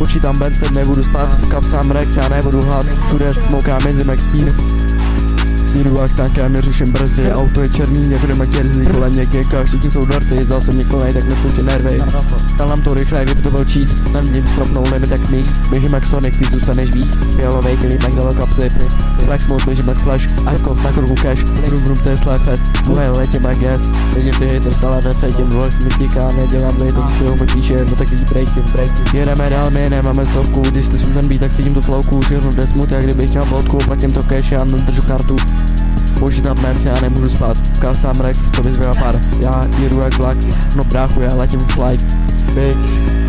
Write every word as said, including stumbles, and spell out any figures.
Počítám Benz, teď nebudu spát, v kapsám Rex, já nebudu hlad. Všude smouká mezi Max Team. Jdu jak tankem, neřeším brzdy, auto je černý, jako jdeme kerzy, kolem mě geka, všichni jsou dorty, vzal jsem někoho, tak neskončí nervy. Dal nám to rychle, kdyby to byl cheat, na ním stropnou limit jak mík, běžím jak Sonic, ty zůstaneš víc, fialovej klip, jak dalo kapsy, flex mode, běžím jak Flash, Icekov na kruhu cash, vrum vrum Tesla fest, moje letím jak gas, vidím ty haters, ale necítím, Rolex mi týká, nedělám rating, kterou mi píše, no tak lidi breaking, breaking. Jedeme dál, my nemáme stovku, když slyším ten beat, tak cítím tu flowku, všechno jde smut, jak kdybych měl bodku, platím to cash, já nedržu kartu. Počítám Benz, já nemůžu spát, kasám Rex, to vyzvěla pár, já jedu jak vlak, no bráchu, já letím flight, bitch.